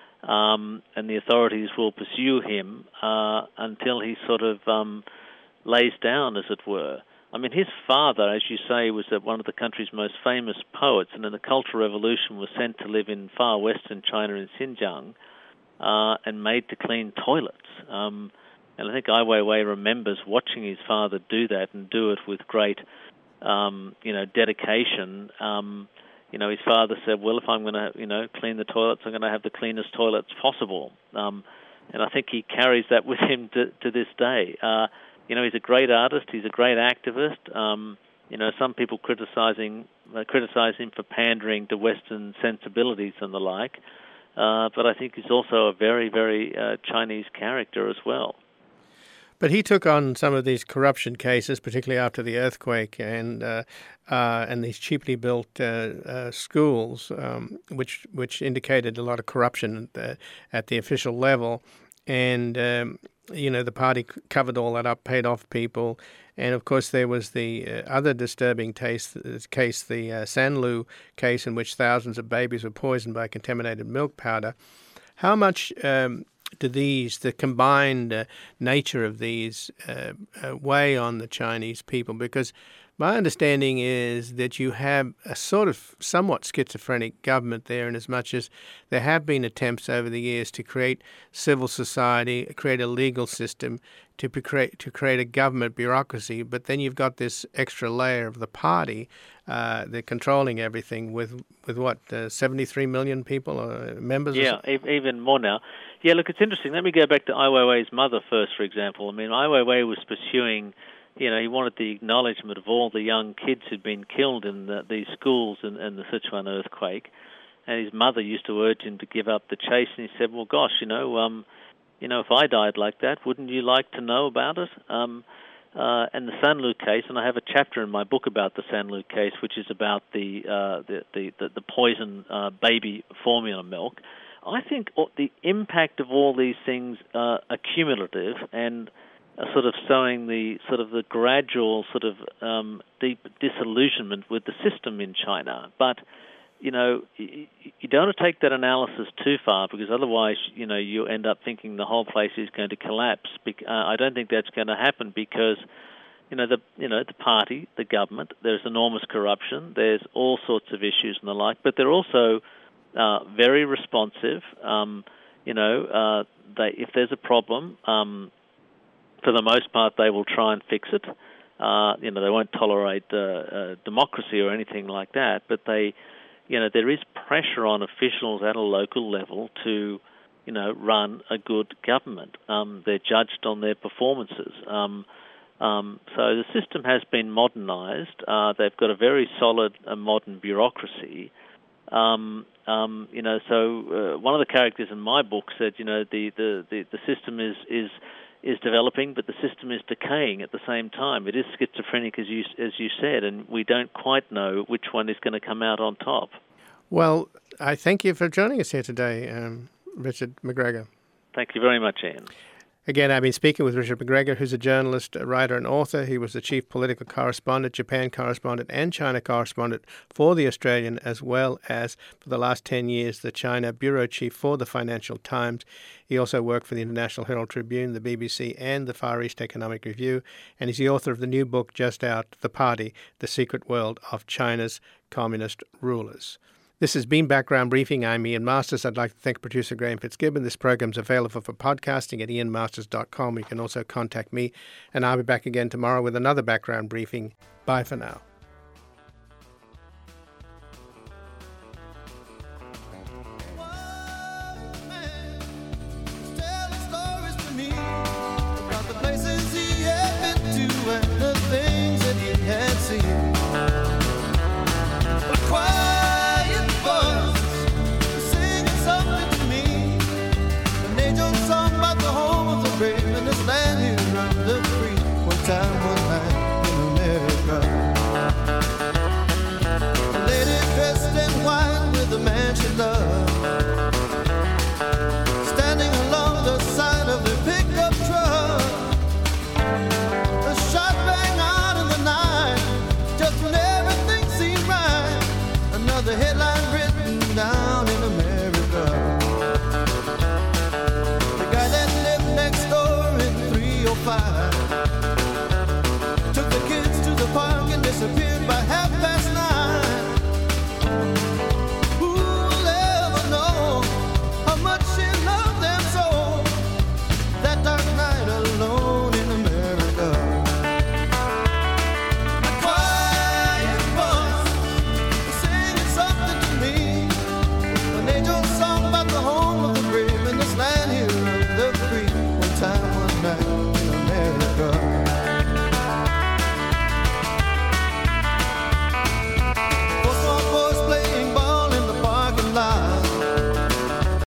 um, and the authorities will pursue him uh, until he sort of um, lays down, as it were. I mean, his father, as you say, was one of the country's most famous poets, and in the Cultural Revolution was sent to live in far western China in Xinjiang uh, and made to clean toilets. Um, And I think Ai Weiwei remembers watching his father do that and do it with great, um, you know, dedication. Um, you know, his father said, well, if I'm going to, you know, clean the toilets, I'm going to have the cleanest toilets possible. Um, and I think he carries that with him to, to this day. Uh, you know, he's a great artist. He's a great activist. Um, you know, some people criticizing uh, criticize him for pandering to Western sensibilities and the like. Uh, but I think he's also a very, very uh, Chinese character as well. But he took on some of these corruption cases, particularly after the earthquake, and uh, uh, and these cheaply built uh, uh, schools, um, which which indicated a lot of corruption at the, at the official level. And um, you know, the party covered all that up, paid off people, and of course there was the uh, other disturbing case, case the uh, Sanlu case, in which thousands of babies were poisoned by contaminated milk powder. How much? Um, do these, the combined uh, nature of these, uh, uh, weigh on the Chinese people? Because my understanding is that you have a sort of somewhat schizophrenic government there, in as much as there have been attempts over the years to create civil society, create a legal system, to be create to create a government bureaucracy. But then you've got this extra layer of the party, uh, they're controlling everything with with what uh, seventy-three million people or members. Yeah, or e- even more now. Yeah, look, it's interesting. Let me go back to Ai Weiwei's mother first, for example. I mean, Ai Weiwei was pursuing. You know, he wanted the acknowledgement of all the young kids who'd been killed in the, these schools in, in the Sichuan earthquake, and his mother used to urge him to give up the chase. And he said, "Well, gosh, you know, um, you know, if I died like that, wouldn't you like to know about it?" Um, uh, and the Sanlu case, and I have a chapter in my book about the Sanlu case, which is about the uh, the, the, the the poison uh, baby formula milk. I think the impact of all these things uh, are cumulative and Uh, sort of showing the sort of the gradual sort of um, deep disillusionment with the system in China. But you know, you, you don't want to take that analysis too far, because otherwise, you know, you end up thinking the whole place is going to collapse. Uh, I don't think that's going to happen, because you know the you know the party, the government, there's enormous corruption, there's all sorts of issues and the like, but they're also uh, very responsive. Um, you know, uh, they if there's a problem. Um, For the most part, they will try and fix it. Uh, you know, they won't tolerate uh, uh, democracy or anything like that. But they, you know, there is pressure on officials at a local level to, you know, run a good government. Um, they're judged on their performances. Um, um, so the system has been modernised. Uh, they've got a very solid uh, modern bureaucracy. Um, um, you know, so uh, one of the characters in my book said, you know, the the, the, the system is is is developing, but the system is decaying at the same time. It is schizophrenic, as you as you said, and we don't quite know which one is going to come out on top. Well, I thank you for joining us here today, um, Richard McGregor. Thank you very much, Ian. Again, I've been speaking with Richard McGregor, who's a journalist, a writer, and author. He was the chief political correspondent, Japan correspondent, and China correspondent for The Australian, as well as, for the last ten years, the China bureau chief for the Financial Times. He also worked for the International Herald Tribune, the B B C, and the Far East Economic Review, and he's the author of the new book just out, The Party, The Secret World of China's Communist Rulers. This has been Background Briefing. I'm Ian Masters. I'd like to thank producer Graham Fitzgibbon. This program's available for podcasting at ian masters dot com. You can also contact me, and I'll be back again tomorrow with another Background Briefing. Bye for now.